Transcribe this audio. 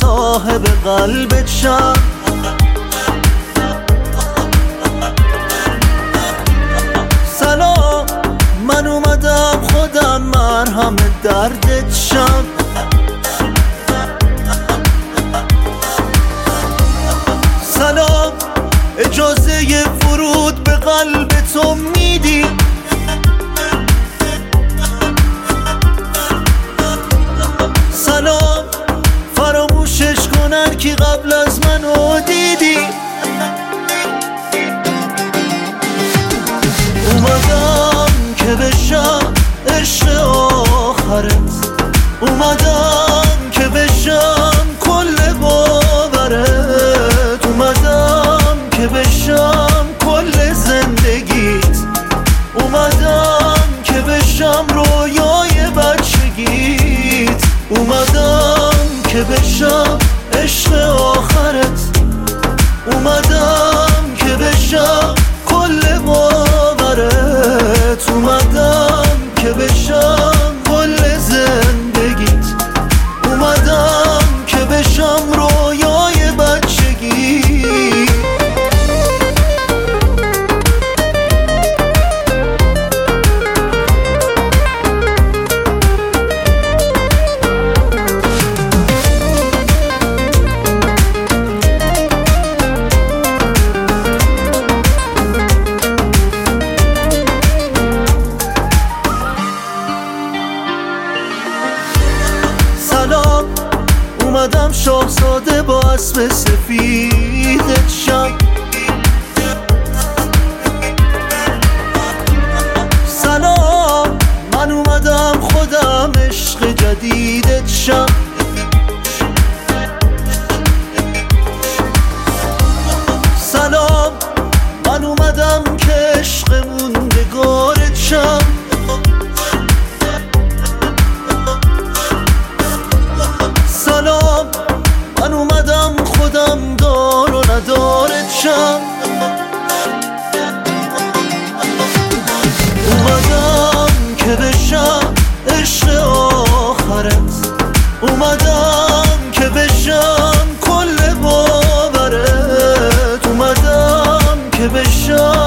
صاحب قلبت شم. سلام، من اومدم خودم مرهم دردت شم. سلام، اجازه ورود به قلب تو میدی؟ سلام، فراموشش کنن که قبل از منو دیدی. اومدم که بشم عشق آخرت، اومدم که بشم کل باورت، اومدم که بشم کل زندگیت، اومدم که بشم رویای بچگیت، اومدم که بشم عشق آخرت، اومدم که بشم کل باورت، اومدم که بشم کل زندگیت، اومدم که بشم رویای بچگی. سلام، اومدم شاهزاده با اسب سفیدت شم. سلام، من اومدم خودم عشق جدیدت شم. سلام، من اومدم که عشق موندگارت شم. سلام، من اومدم خودم دار و ندارت شم. اومدم که بشم عشق آخرت، اومدم که بشم کل باورت، اومدم که بشم